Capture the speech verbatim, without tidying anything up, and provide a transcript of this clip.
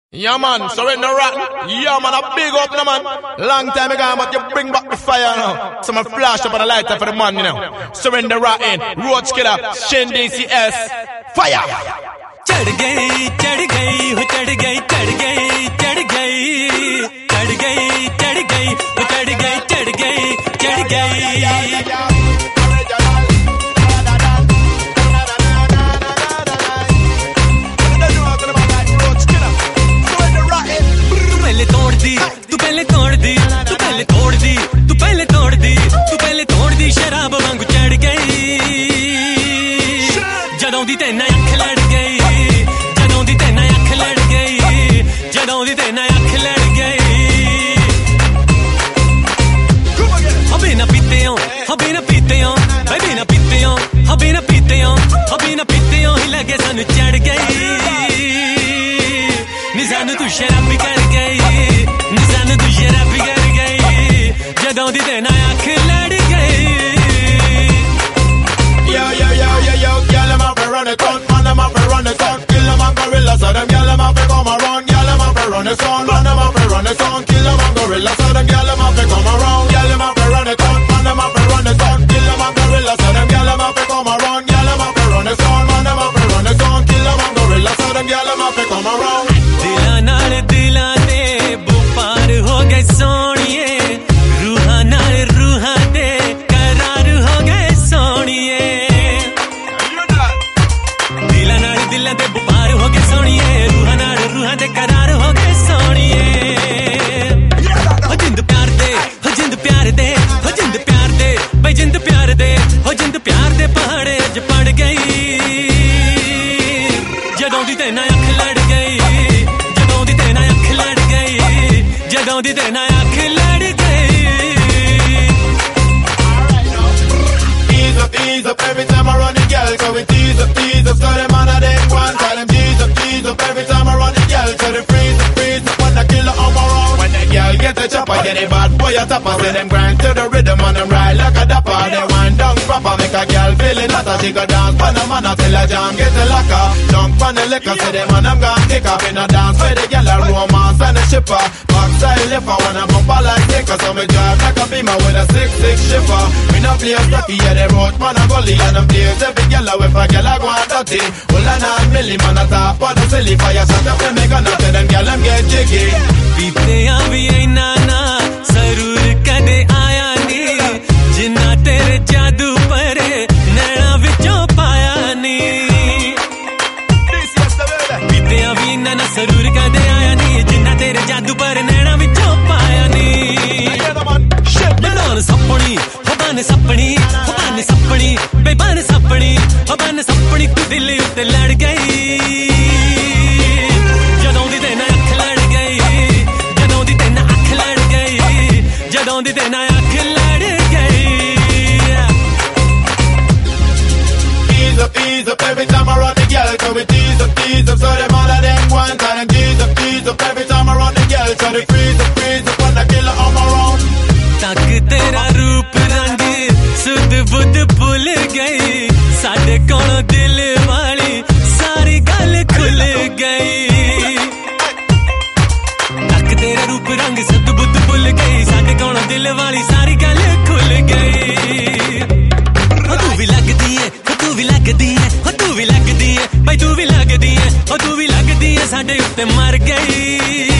Yeah man, Surrender Rotten. Yeah man, a big up now man. Long time ago, but you bring back the fire now. Some flash up on the lighter for the man, you know. Surrender Rotten, Roach Killer, Shin D C S, fire. चढ़ गई चढ़ गई हो चढ़ गई चढ़ गई चढ़ गई चढ़ गई चढ़ गई हो चढ़ गई चढ़ गई चढ़ गई पहले तोड़ दी तू पहले तोड़ दी तू पहले तोड़ दी तू पहले तोड़ दी तू पहले तोड़ दी शराब वांगू चढ़ गई जदों दी ते ना अख लड़ गई जदों दी ते ना अख लड़ गई जदों दी ते ना अख लड़ गई हो बिना पीते हो हो बिना पीते हो भाई बिना पीते हो हो बिना पीते हो हो बिना पीते हो ही लगे सानू चढ़ गई निजान तू शराबी कर गई निजान तू शराबी कर गई जदों दी ते ना अख लड़ गई Yo, yo, yo, yo, yo, girl, them have to run it on, man, them have to run it on, kill them and gorilla, so them girl, them have to come around, girl, them have to run it on, man, them have to run it on, kill them and gorilla, so them girl, them have to come around, girl, them have to run it on, man, them have to run it on, kill them and gorilla, so them girl, them have to come around, girl, them have to run it on, man, them have to run it on, kill them and gorilla, so them girl, them have to come around. दिला नाल दिला दे बुपार हो गए सोनिए रूहां नाल रूहां दे करार हो गए सोनिए दिला नाल दिला दे बुपार हो गए सोनिए रूहां नाल रूहां दे करार हो गए सोनिए हो जिंद प्यार दे हो जिंद प्यार दे हो जिंद प्यार दे भाई जिंद प्यार दे हो जिंद प्यार दे पहाड़े अज पड़ गई जदों दी ते ना अख लड़ गई जदों दी ते ना अख लड़ गई जदों दी ते ना अख लड़ गई Ease up, ease up, every time I run the girl, so we tease up, tease up, so them man a them one, tell them tease up, tease up, every time I run the girl, so they freeze up, freeze up, when the killer on my round. When the girl get the chopper, get it bad boy a topper, say them grind to the rhythm and them ride like a dapper, they wind down proper, make a girl feeling hotter, she go dance, pan a man a till a jam get the locker, jump on the liquor, say them man I'm gonna kick up in a dance, where the girl a romance and a shipper, backside left I wanna bump a like sticker, so me drive like a beamer with a six six shipper, me no play stucky, yeah they roach man a gully, and them place every girl a whip a girl a go and dirty, well a not milli man a top on the silly fire, shut up and make a nut, them girl them get jiggy. पीते अभी ना ना जरूर कदे आया नी जिन्ना तेरे जादू परे नैना विचों पाया नी पीते अभी ना ना जरूर कदे आया नी जिन्ना तेरे जादू परे नैना विचों पाया नी बन सपनी हो बन सपनी हो बन सपनी बे बन सपनी हो बन सपनी तू दिल उत्ते लड़ गई जदों दी ते ना अख लड़ गई जदों दी ते ना अख लड़ गई जदों दी ते ना अख लड़ गई Ease up, ease up, every time I run the girl, so we tease up, tease up, so them all of them one, tell them tease up, tease up, every time I run the girl, so they freeze up, freeze up, when the killer on my round. तक तेरा रूप रंग सुध बुध भूल गई साडे कोलों दिल वाली सारी गल खुल गई तक तेरा रूप रंग सुध बुध भूल गई साडे कोलों दिल वाली सारी गल खुल गई हो तू भी लगदी है हो तू भी लगदी है हो तू भी लगदी है भाई तू भी लगदी है हो तू भी लगदी है साडे उत्ते मर गई